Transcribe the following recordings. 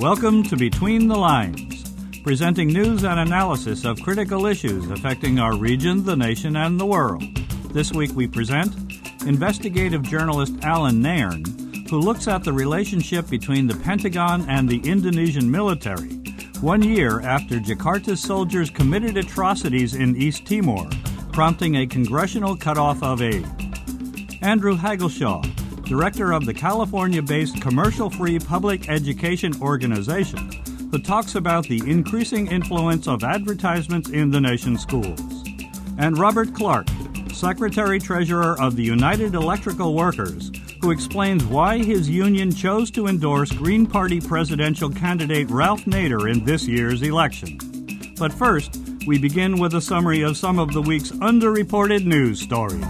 Welcome to Between the Lines, presenting news and analysis of critical issues affecting our region, the nation, and the world. This week we present investigative journalist Alan Nairn, who looks at the relationship between the Pentagon and the Indonesian military, 1 year after Jakarta's soldiers committed atrocities in East Timor, prompting a congressional cutoff of aid. Andrew Hagelshaw, director of the California-based commercial-free public education organization, who talks about the increasing influence of advertisements in the nation's schools. And Robert Clark, Secretary-Treasurer of the United Electrical Workers, who explains why his union chose to endorse Green Party presidential candidate Ralph Nader in this year's election. But first, we begin with a summary of some of the week's underreported news stories.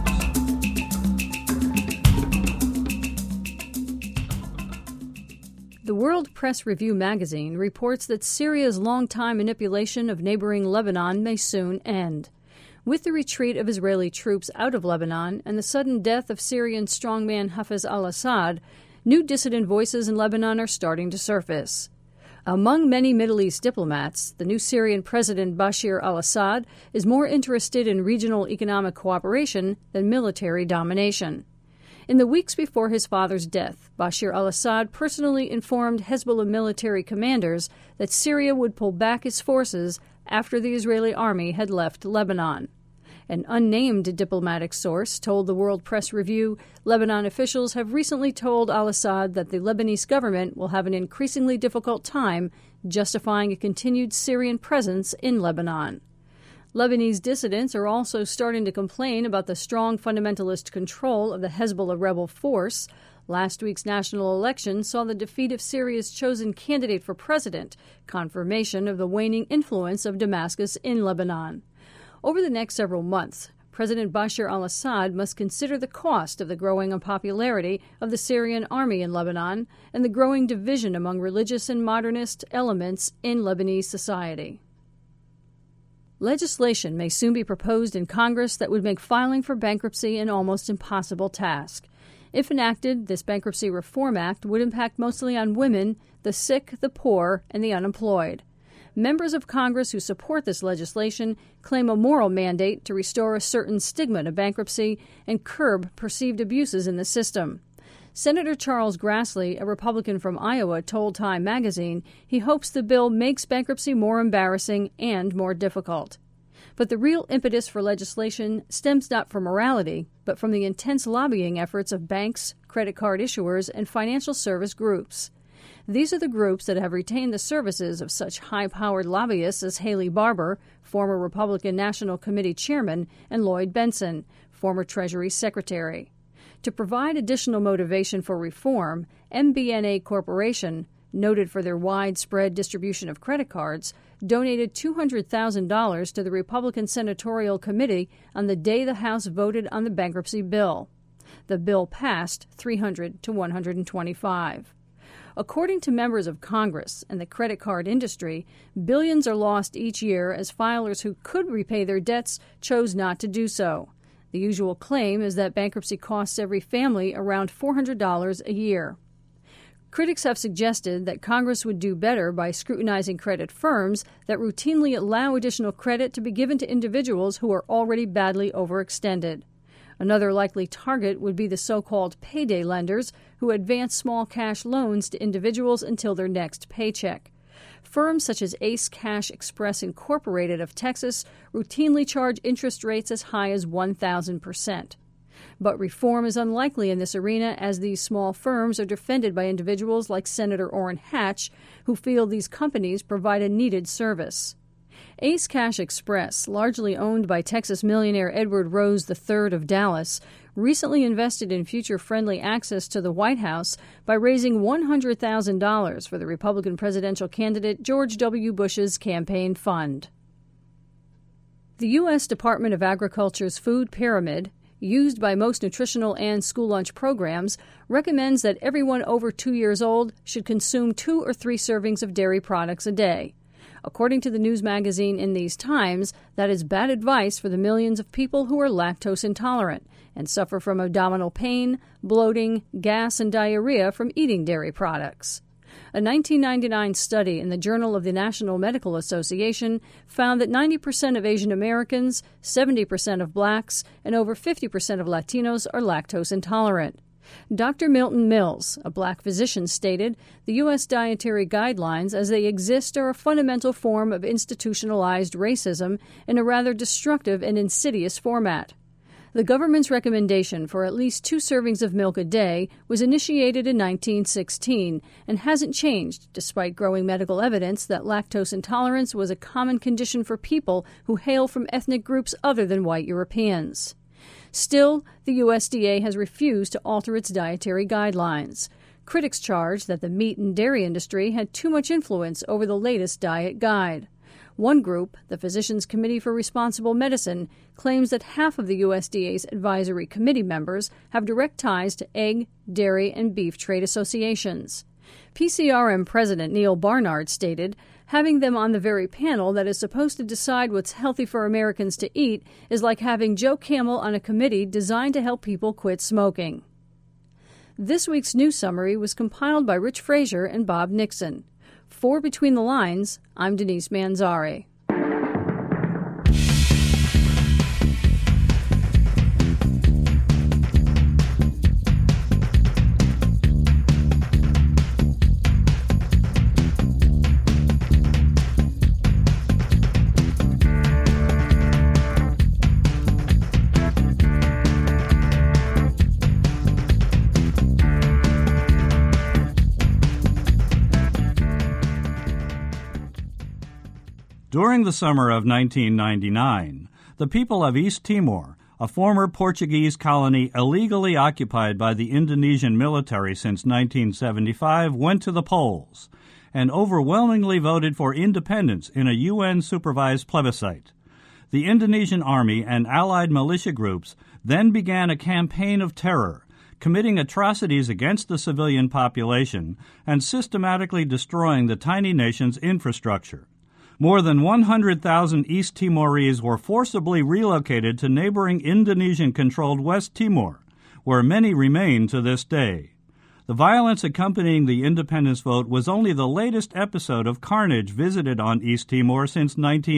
The World Press Review magazine reports that Syria's long-time manipulation of neighboring Lebanon may soon end. With the retreat of Israeli troops out of Lebanon and the sudden death of Syrian strongman Hafez al-Assad, new dissident voices in Lebanon are starting to surface. Among many Middle East diplomats, the new Syrian President Bashar al-Assad is more interested in regional economic cooperation than military domination. In the weeks before his father's death, Bashar al-Assad personally informed Hezbollah military commanders that Syria would pull back its forces after the Israeli army had left Lebanon. An unnamed diplomatic source told the World Press Review Lebanon officials have recently told al-Assad that the Lebanese government will have an increasingly difficult time justifying a continued Syrian presence in Lebanon. Lebanese dissidents are also starting to complain about the strong fundamentalist control of the Hezbollah rebel force. Last week's national election saw the defeat of Syria's chosen candidate for president, confirmation of the waning influence of Damascus in Lebanon. Over the next several months, President Bashar al-Assad must consider the cost of the growing unpopularity of the Syrian army in Lebanon and the growing division among religious and modernist elements in Lebanese society. Legislation may soon be proposed in Congress that would make filing for bankruptcy an almost impossible task. If enacted, this Bankruptcy Reform Act would impact mostly on women, the sick, the poor, and the unemployed. Members of Congress who support this legislation claim a moral mandate to restore a certain stigma to bankruptcy and curb perceived abuses in the system. Senator Charles Grassley, a Republican from Iowa, told Time magazine he hopes the bill makes bankruptcy more embarrassing and more difficult. But the real impetus for legislation stems not from morality, but from the intense lobbying efforts of banks, credit card issuers, and financial service groups. These are the groups that have retained the services of such high-powered lobbyists as Haley Barbour, former Republican National Committee chairman, and Lloyd Bentsen, former Treasury Secretary. To provide additional motivation for reform, MBNA Corporation, noted for their widespread distribution of credit cards, donated $200,000 to the Republican Senatorial Committee on the day the House voted on the bankruptcy bill. The bill passed 300 to 125. According to members of Congress and the credit card industry, billions are lost each year as filers who could repay their debts chose not to do so. The usual claim is that bankruptcy costs every family around $400 a year. Critics have suggested that Congress would do better by scrutinizing credit firms that routinely allow additional credit to be given to individuals who are already badly overextended. Another likely target would be the so-called payday lenders who advance small cash loans to individuals until their next paycheck. Firms such as Ace Cash Express Incorporated of Texas routinely charge interest rates as high as 1,000%. But reform is unlikely in this arena as these small firms are defended by individuals like Senator Orrin Hatch, who feel these companies provide a needed service. Ace Cash Express, largely owned by Texas millionaire Edward Rose III of Dallas, recently invested in future-friendly access to the White House by raising $100,000 for the Republican presidential candidate George W. Bush's campaign fund. The U.S. Department of Agriculture's food pyramid, used by most nutritional and school lunch programs, recommends that everyone over 2 years old should consume 2 or 3 servings of dairy products a day. According to the news magazine In These Times, that is bad advice for the millions of people who are lactose intolerant and suffer from abdominal pain, bloating, gas, and diarrhea from eating dairy products. A 1999 study in the Journal of the National Medical Association found that 90% of Asian Americans, 70% of blacks, and over 50% of Latinos are lactose intolerant. Dr. Milton Mills, a black physician, stated the U.S. dietary guidelines as they exist are a fundamental form of institutionalized racism in a rather destructive and insidious format. The government's recommendation for at least 2 servings of milk a day was initiated in 1916 and hasn't changed despite growing medical evidence that lactose intolerance was a common condition for people who hail from ethnic groups other than white Europeans. Still, the USDA has refused to alter its dietary guidelines. Critics charge that the meat and dairy industry had too much influence over the latest diet guide. One group, the Physicians Committee for Responsible Medicine, claims that half of the USDA's advisory committee members have direct ties to egg, dairy, and beef trade associations. PCRM President Neil Barnard stated, having them on the very panel that is supposed to decide what's healthy for Americans to eat is like having Joe Camel on a committee designed to help people quit smoking. This week's news summary was compiled by Rich Frazier and Bob Nixon. For Between the Lines, I'm Denise Manzari. During the summer of 1999, the people of East Timor, a former Portuguese colony illegally occupied by the Indonesian military since 1975, went to the polls and overwhelmingly voted for independence in a UN-supervised plebiscite. The Indonesian army and allied militia groups then began a campaign of terror, committing atrocities against the civilian population and systematically destroying the tiny nation's infrastructure. More than 100,000 East Timorese were forcibly relocated to neighboring Indonesian-controlled West Timor, where many remain to this day. The violence accompanying the independence vote was only the latest episode of carnage visited on East Timor since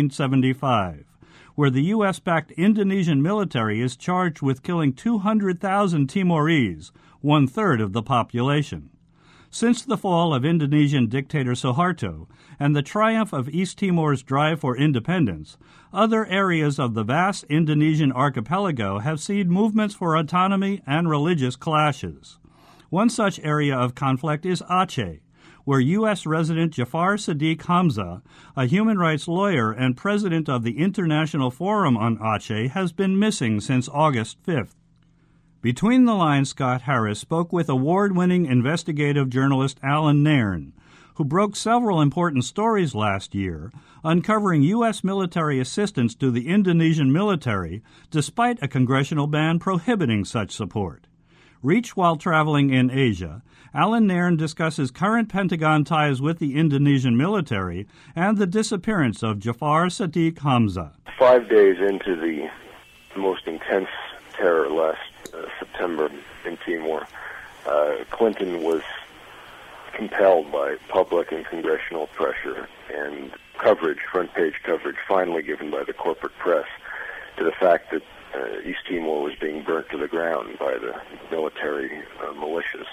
1975, where the U.S.-backed Indonesian military is charged with killing 200,000 Timorese, one-third of the population. Since the fall of Indonesian dictator Suharto and the triumph of East Timor's drive for independence, other areas of the vast Indonesian archipelago have seen movements for autonomy and religious clashes. One such area of conflict is Aceh, where U.S. resident Jafar Sadiq Hamza, a human rights lawyer and president of the International Forum on Aceh, has been missing since August 5th. Between the Lines, Scott Harris spoke with award-winning investigative journalist Alan Nairn, who broke several important stories last year, uncovering U.S. military assistance to the Indonesian military despite a congressional ban prohibiting such support. Reached while traveling in Asia, Alan Nairn discusses current Pentagon ties with the Indonesian military and the disappearance of Jafar Sadiq Hamza. 5 days into the most intense terror last September in Timor, Clinton was compelled by public and congressional pressure and coverage, front-page coverage, finally given by the corporate press, to the fact that East Timor was being burnt to the ground by the military militias.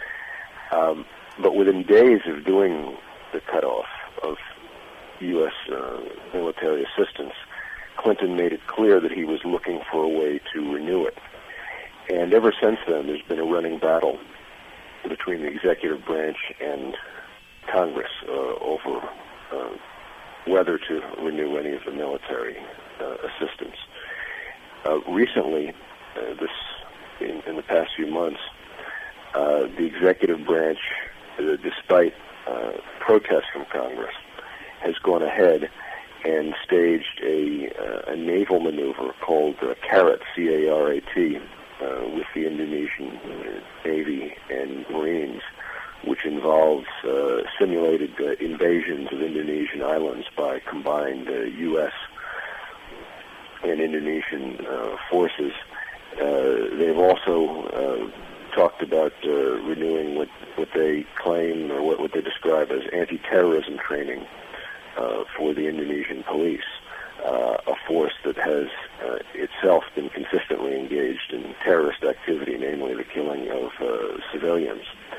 But within days of doing the cutoff of U.S. Military assistance, Clinton made it clear that he was looking for a way to renew it. And ever since then, there's been a running battle between the executive branch and Congress over whether to renew any of the military assistance. Recently, in the past few months, the executive branch, despite protests from Congress, has gone ahead and staged a naval maneuver called CARAT, C-A-R-A-T, with the Indonesian Navy and Marines, which involves simulated invasions of Indonesian islands by combined U.S. and Indonesian forces. They've also talked about renewing what they claim or what they describe as anti-terrorism training for the Indonesian police, a force that has itself been consistently engaged in terrorist activity, namely the killing of civilians.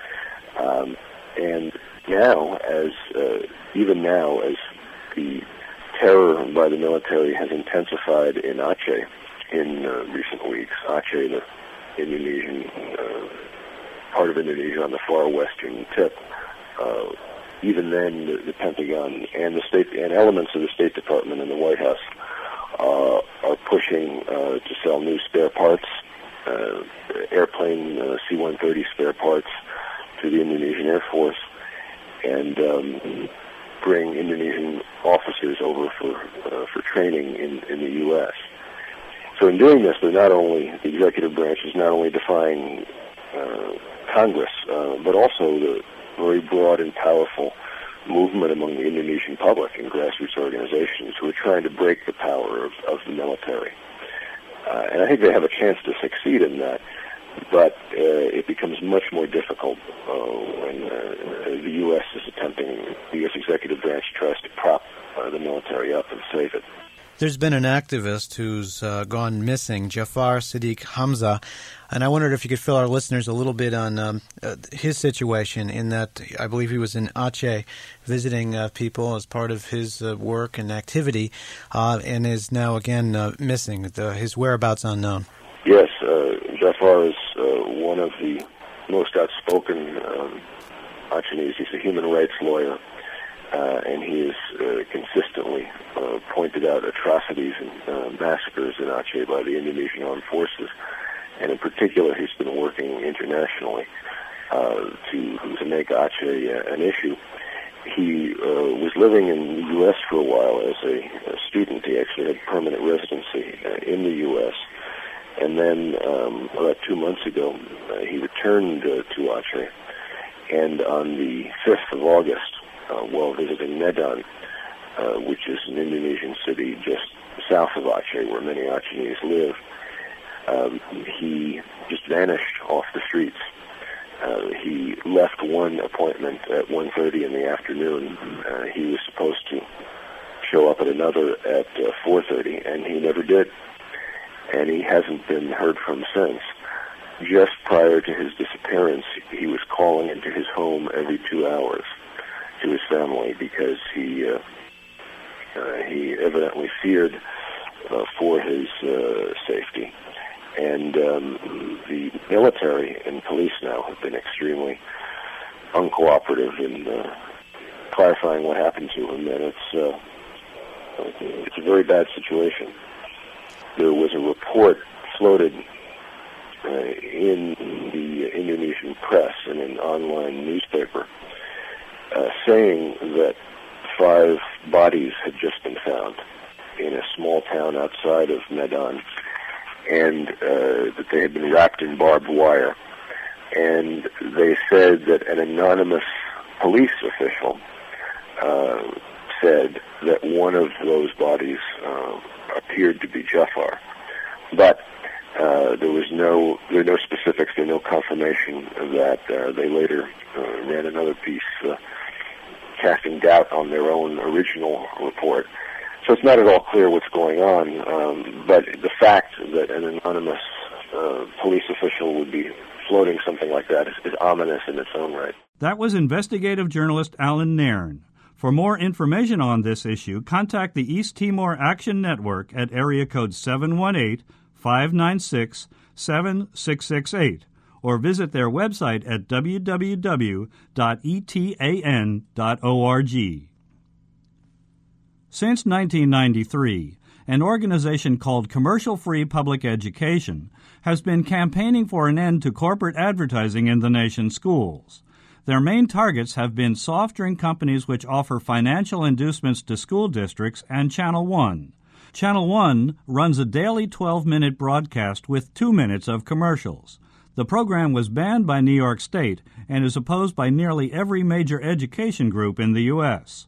And now, even now, as the terror by the military has intensified in Aceh in recent weeks, Aceh, the Indonesian part of Indonesia on the far western tip, even then the Pentagon and the state and elements of the State Department and the White House are pushing to sell new spare parts, airplane C-130 spare parts to the Indonesian Air Force, and bring Indonesian officers over for training in the U.S. So in doing this, the executive branch is not only defying Congress, but also the very broad and powerful movement among the Indonesian public and grassroots organizations who are trying to break the power of the military. And I think they have a chance to succeed in that, but it becomes much more difficult when the U.S. the U.S. executive branch tries to prop the military up and save it. There's been an activist who's gone missing, Jafar Sadiq Hamza, and I wondered if you could fill our listeners a little bit on his situation, in that I believe he was in Aceh visiting people as part of his work and activity, and is now again missing. His whereabouts unknown. Yes, Jafar is one of the most outspoken Achenese. He's a human rights lawyer. And he has consistently pointed out atrocities and massacres in Aceh by the Indonesian armed forces. And in particular, he's been working internationally to make Aceh an issue. He was living in the U.S. for a while as a student. He actually had permanent residency in the U.S. And then about 2 months ago, he returned to Aceh. And on the 5th of August, while visiting Medan, which is an Indonesian city just south of Aceh, where many Achenese live, he just vanished off the streets. He left one appointment at 1:30 in the afternoon. He was supposed to show up at another at 4:30, and he never did. And he hasn't been heard from since. Just prior to his disappearance, he was calling into his home every 2 hours to his family because he evidently feared for his safety. And the military and police now have been extremely uncooperative in clarifying what happened to him, and it's a very bad situation. There was a report floated in the Indonesian press and an online newspaper saying that 5 bodies had just been found in a small town outside of Medan, and that they had been wrapped in barbed wire. And they said that an anonymous police official said that one of those bodies appeared to be Jafar. But there were no specifics, there was no confirmation of that. They later ran another piece casting doubt on their own original report. So it's not at all clear what's going on, but the fact that an anonymous police official would be floating something like that is ominous in its own right. That was investigative journalist Alan Nairn. For more information on this issue, contact the East Timor Action Network at area code 718-596-7668 or visit their website at www.etan.org. Since 1993, an organization called Commercial Free Public Education has been campaigning for an end to corporate advertising in the nation's schools. Their main targets have been soft drink companies which offer financial inducements to school districts and Channel One. Channel One runs a daily 12-minute broadcast with 2 minutes of commercials. The program was banned by New York State and is opposed by nearly every major education group in the U.S.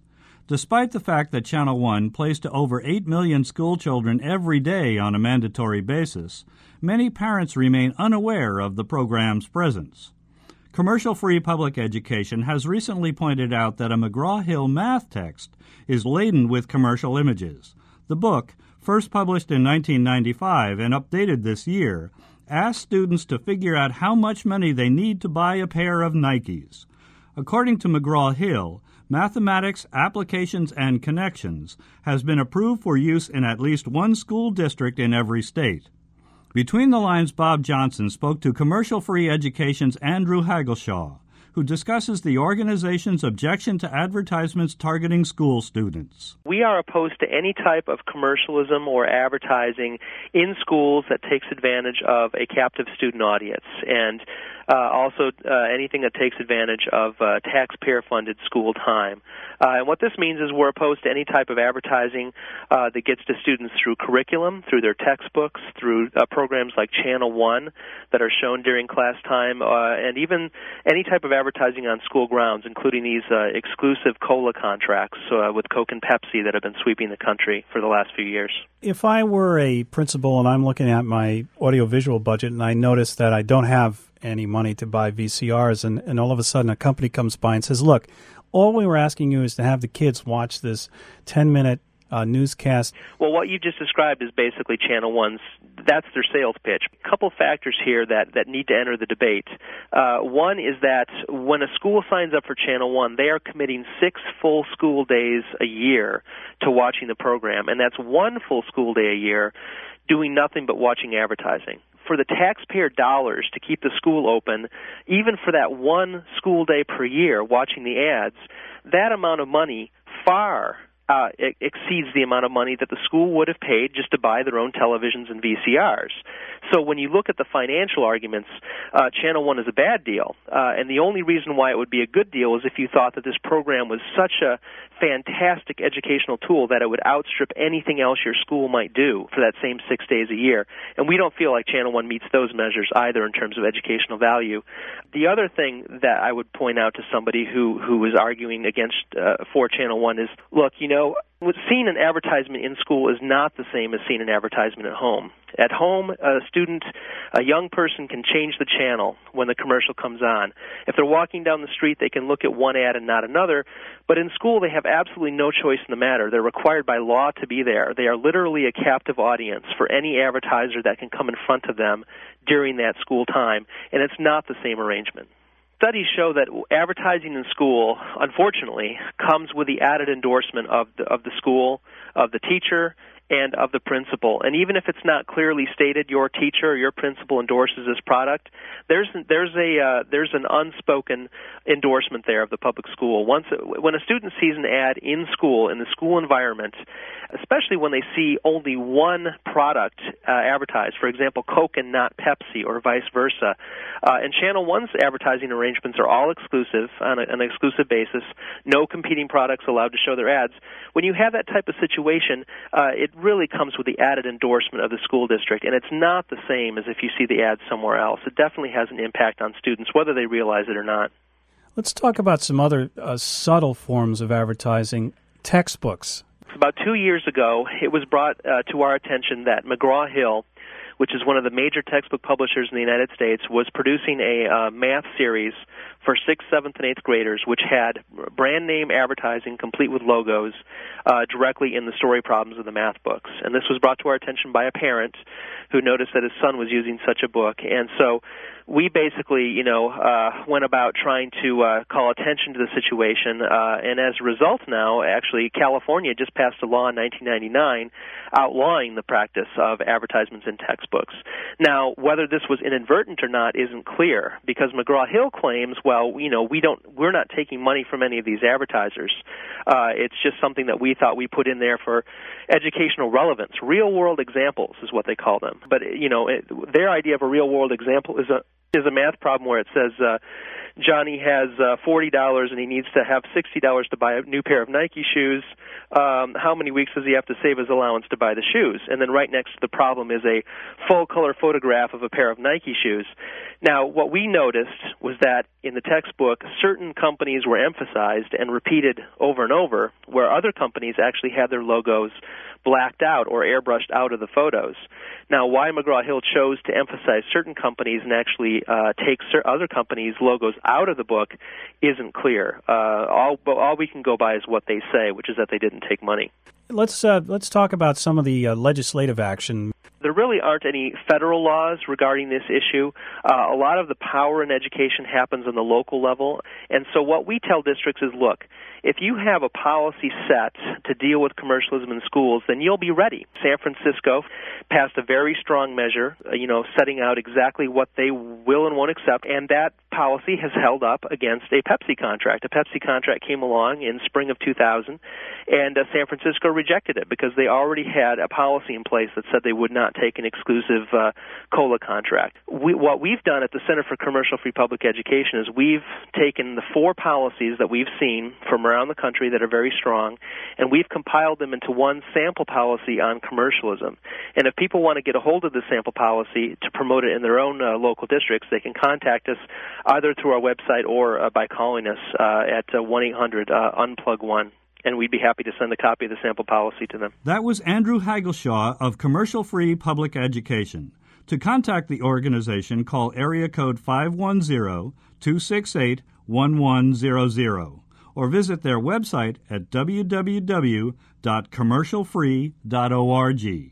Despite the fact that Channel One plays to over 8 million school children every day on a mandatory basis, many parents remain unaware of the program's presence. Commercial-free public education has recently pointed out that a McGraw-Hill math text is laden with commercial images. The book, first published in 1995 and updated this year, asks students to figure out how much money they need to buy a pair of Nikes. According to McGraw-Hill, Mathematics, Applications, and Connections has been approved for use in at least one school district in every state. Between the Lines' Bob Johnson spoke to Commercial Free Education's Andrew Hagelshaw, who discusses the organization's objection to advertisements targeting school students. We are opposed to any type of commercialism or advertising in schools that takes advantage of a captive student audience, and also anything that takes advantage of taxpayer-funded school time. And what this means is we're opposed to any type of advertising that gets to students through curriculum, through their textbooks, through programs like Channel One that are shown during class time, and even any type of advertising on school grounds, including these exclusive cola contracts with Coke and Pepsi that have been sweeping the country for the last few years. If I were a principal and I'm looking at my audiovisual budget and I notice that I don't have any money to buy VCRs, and all of a sudden a company comes by and says, look, all we were asking you is to have the kids watch this 10-minute newscast. Well, what you just described is basically Channel One's, that's their sales pitch. A couple factors here that need to enter the debate. One is that when a school signs up for Channel One, they are committing 6 full school days a year to watching the program, and that's 1 full school day a year doing nothing but watching advertising. For the taxpayer dollars to keep the school open, even for that 1 school day per year watching the ads, that amount of money far exceeds the amount of money that the school would have paid just to buy their own televisions and VCRs. So when you look at the financial arguments, Channel One is a bad deal. And the only reason why it would be a good deal is if you thought that this program was such a fantastic educational tool that it would outstrip anything else your school might do for that same 6 days a year. And we don't feel like Channel One meets those measures either in terms of educational value. The other thing that I would point out to somebody who is arguing against for Channel One is, look, seeing an advertisement in school is not the same as seeing an advertisement at home. At home, a young person can change the channel when the commercial comes on. If they're walking down the street, they can look at one ad and not another. But in school, they have absolutely no choice in the matter. They're required by law to be there. They are literally a captive audience for any advertiser that can come in front of them during that school time, and it's not the same arrangement. Studies show that advertising in school, unfortunately, comes with the added endorsement of the school, of the teacher, and of the principal. And even if it's not clearly stated your teacher or your principal endorses this product, there's an unspoken endorsement there of the public school. When a student sees an ad in school, in the school environment, especially when they see only one product advertised, for example, Coke and not Pepsi or vice versa, and Channel One's advertising arrangements are all exclusive on an exclusive basis, no competing products allowed to show their ads. When you have that type of situation, it really comes with the added endorsement of the school district, and it's not the same as if you see the ads somewhere else. It definitely has an impact on students, whether they realize it or not. Let's talk about some other subtle forms of advertising. Textbooks. About 2 years ago, it was brought to our attention that McGraw-Hill, which is one of the major textbook publishers in the United States, was producing a math series for 6th, 7th, and 8th graders, which had brand name advertising complete with logos directly in the story problems of the math books. And this was brought to our attention by a parent who noticed that his son was using such a book. And so we basically, went about trying to call attention to the situation. And as a result now, actually, California just passed a law in 1999 outlawing the practice of advertisements in textbooks. Now, whether this was inadvertent or not isn't clear, because McGraw-Hill claims, well, we're not taking money from any of these advertisers. It's just something that we thought we put in there for educational relevance. Real-world examples is what they call them. But, their idea of a real-world example is a math problem where it says Johnny has $40 and he needs to have $60 to buy a new pair of Nike shoes. How many weeks does he have to save his allowance to buy the shoes? And then right next to the problem is a full-color photograph of a pair of Nike shoes. Now, what we noticed was that in the textbook, certain companies were emphasized and repeated over and over, where other companies actually had their logos blacked out or airbrushed out of the photos. Now, why McGraw-Hill chose to emphasize certain companies and actually take other companies' logos out of the book isn't clear. All we can go by is what they say, which is that they didn't take money. Let's talk about some of the legislative action. There really aren't any federal laws regarding this issue. A lot of the power in education happens on the local level. And so what we tell districts is, look, if you have a policy set to deal with commercialism in schools, then you'll be ready. San Francisco passed a very strong measure, setting out exactly what they will and won't accept, and that policy has held up against a Pepsi contract. A Pepsi contract came along in spring of 2000, and San Francisco rejected it because they already had a policy in place that said they would not take an exclusive cola contract. What we've done at the Center for Commercial-Free Public Education is we've taken the 4 policies that we've seen from around the country that are very strong, and we've compiled them into one sample policy on commercialism. And if people want to get a hold of the sample policy to promote it in their own local districts, they can contact us either through our website or by calling us at 1-800-UNPLUG-1. And we'd be happy to send a copy of the sample policy to them. That was Andrew Hagelshaw of Commercial Free Public Education. To contact the organization, call area code 510-268-1100 or visit their website at www.commercialfree.org.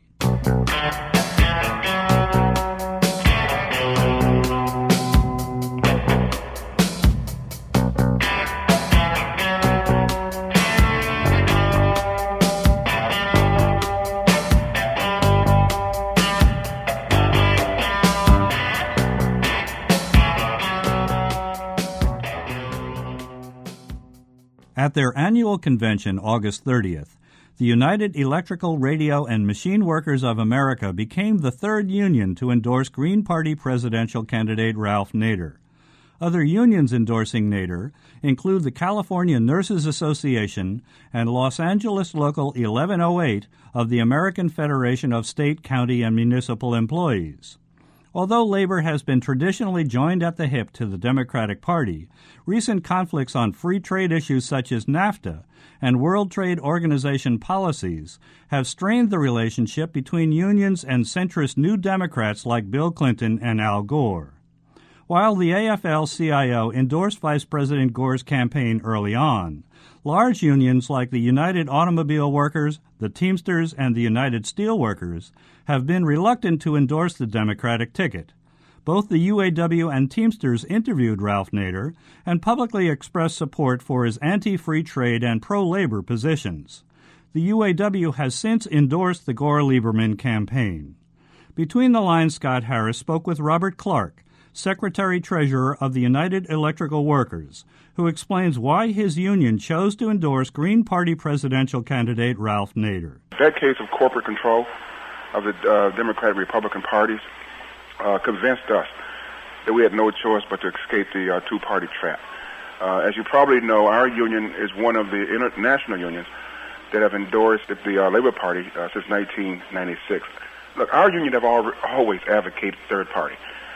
At their annual convention, August 30th, the United Electrical, Radio, and Machine Workers of America became the third union to endorse Green Party presidential candidate Ralph Nader. Other unions endorsing Nader include the California Nurses Association and Los Angeles Local 1108 of the American Federation of State, County, and Municipal Employees. Although labor has been traditionally joined at the hip to the Democratic Party, recent conflicts on free trade issues such as NAFTA and World Trade Organization policies have strained the relationship between unions and centrist New Democrats like Bill Clinton and Al Gore. While the AFL-CIO endorsed Vice President Gore's campaign early on, large unions like the United Automobile Workers, the Teamsters, and the United Steelworkers have been reluctant to endorse the Democratic ticket. Both the UAW and Teamsters interviewed Ralph Nader and publicly expressed support for his anti-free trade and pro-labor positions. The UAW has since endorsed the Gore-Lieberman campaign. Between the lines, Scott Harris spoke with Robert Clark, Secretary-Treasurer of the United Electrical Workers, who explains why his union chose to endorse Green Party presidential candidate Ralph Nader. That case of corporate control of the Democratic and Republican parties convinced us that we had no choice but to escape the two-party trap. As you probably know, our union is one of the international unions that have endorsed the Labor Party since 1996. Look, our union have always advocated third party,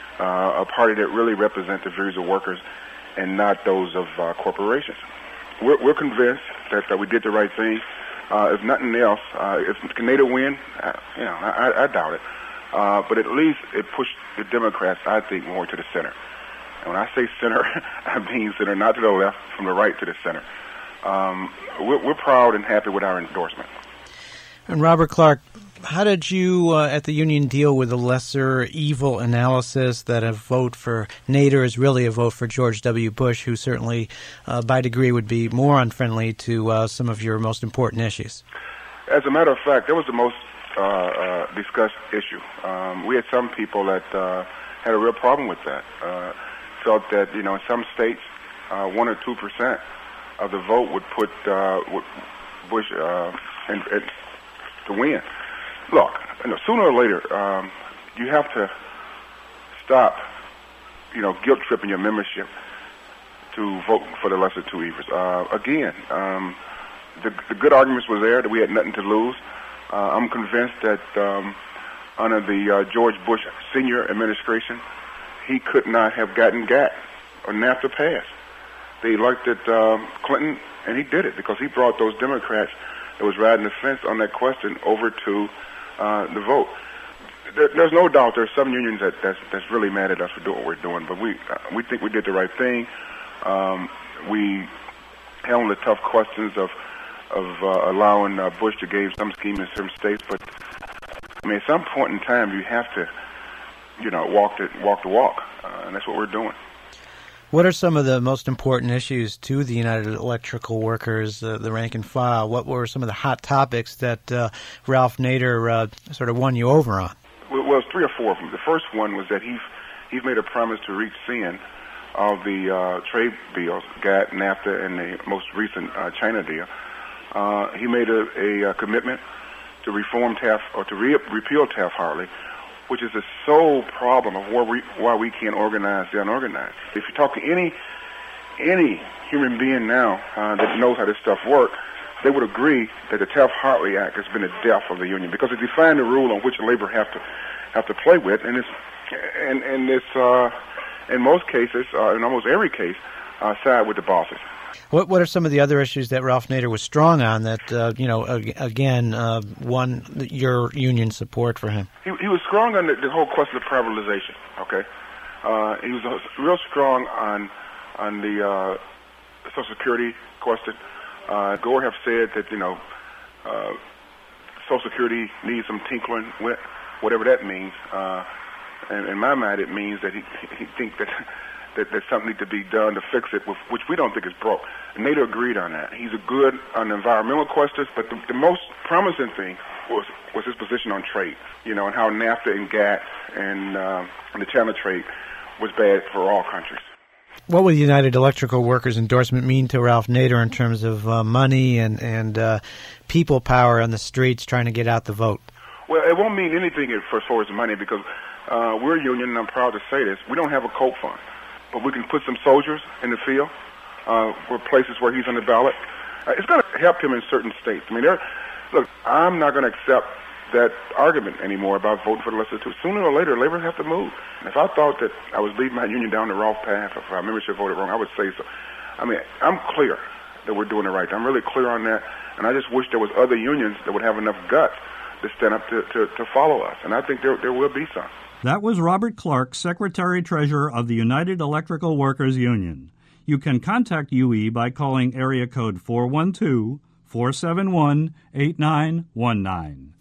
a party that really represents the views of workers and not those of corporations. We're convinced that we did the right thing. If nothing else, if Nader win, I doubt it. But at least it pushed the Democrats, I think, more to the center. And when I say center, I mean center, not to the left, from the right to the center. We're proud and happy with our endorsement. And Robert Clark, how did you at the union deal with the lesser evil analysis that a vote for Nader is really a vote for George W. Bush, who certainly, by degree, would be more unfriendly to some of your most important issues? As a matter of fact, that was the most discussed issue. We had some people that had a real problem with that. Felt that, in some states, 1 or 2% of the vote would put Bush to win. Look, sooner or later, you have to stop, guilt-tripping your membership to vote for the lesser two evils. Again, the good arguments were there that we had nothing to lose. I'm convinced that under the George Bush Senior administration, he could not have gotten GATT or NAFTA passed. They elected Clinton, and he did it because he brought those Democrats that was riding the fence on that question over to the vote. There's no doubt there's some unions that's really mad at us for doing what we're doing, but we think we did the right thing. We handled the tough questions of allowing Bush to give some scheme in certain states, but I mean, at some point in time, you have to, walk the walk, and that's what we're doing. What are some of the most important issues to the United Electrical Workers, the rank and file? What were some of the hot topics that Ralph Nader sort of won you over on? Well, it's 3 or 4 of them. The first one was that he's made a promise to reach sin of the trade bills, GATT, NAFTA, and the most recent China deal. He made a commitment to reform TAF or to repeal Taft-Hartley, which is the sole problem of why we can't organize the unorganized. If you talk to any human being now that knows how this stuff works, they would agree that the Taft-Hartley Act has been the death of the union because it defined the rule on which labor have to play with, and it's in most cases, in almost every case, side with the bosses. What are some of the other issues that Ralph Nader was strong on that, won your union support for him? He was strong on the whole question of privatization, okay? He was real strong on the Social Security question. Gore have said that, Social Security needs some tinkering with, whatever that means. And in my mind, it means that he thinks that something needs to be done to fix it, which we don't think is broke. And Nader agreed on that. He's good on environmental questions, but the most promising thing was his position on trade, and how NAFTA and GATT and the China trade was bad for all countries. What would the United Electrical Workers endorsement mean to Ralph Nader in terms of money and people power on the streets trying to get out the vote? Well, it won't mean anything as far as money because we're a union, and I'm proud to say this. We don't have a coat fund, but we can put some soldiers in the field for places where he's on the ballot. It's going to help him in certain states. I mean, look, I'm not going to accept that argument anymore about voting for the lesser two. Sooner or later, labor have to move. And if I thought that I was leading my union down the wrong path, if our membership voted wrong, I would say so. I mean, I'm clear that we're doing it right. I'm really clear on that, and I just wish there was other unions that would have enough guts to stand up to follow us, and I think there will be some. That was Robert Clark, Secretary-Treasurer of the United Electrical Workers Union. You can contact UE by calling area code 412-471-8919.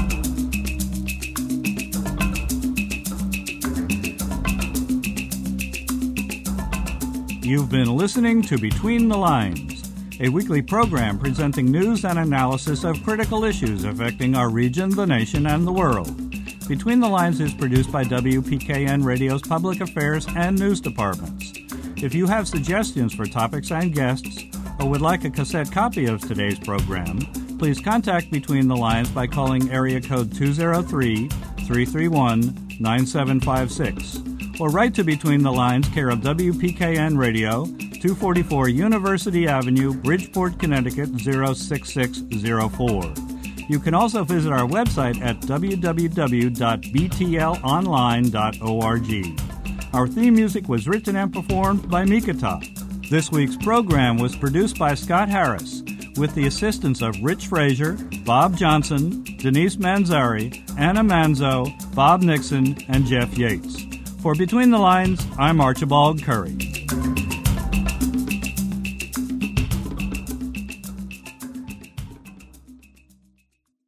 You've been listening to Between the Lines, a weekly program presenting news and analysis of critical issues affecting our region, the nation, and the world. Between the Lines is produced by WPKN Radio's Public Affairs and News Departments. If you have suggestions for topics and guests, or would like a cassette copy of today's program, please contact Between the Lines by calling area code 203-331-9756, or write to Between the Lines, care of WPKN Radio, 244 University Avenue, Bridgeport, Connecticut 06604. You can also visit our website at www.btlonline.org. Our theme music was written and performed by Mikata. This week's program was produced by Scott Harris, with the assistance of Rich Frazier, Bob Johnson, Denise Manzari, Anna Manzo, Bob Nixon, and Jeff Yates. For Between the Lines, I'm Archibald Curry.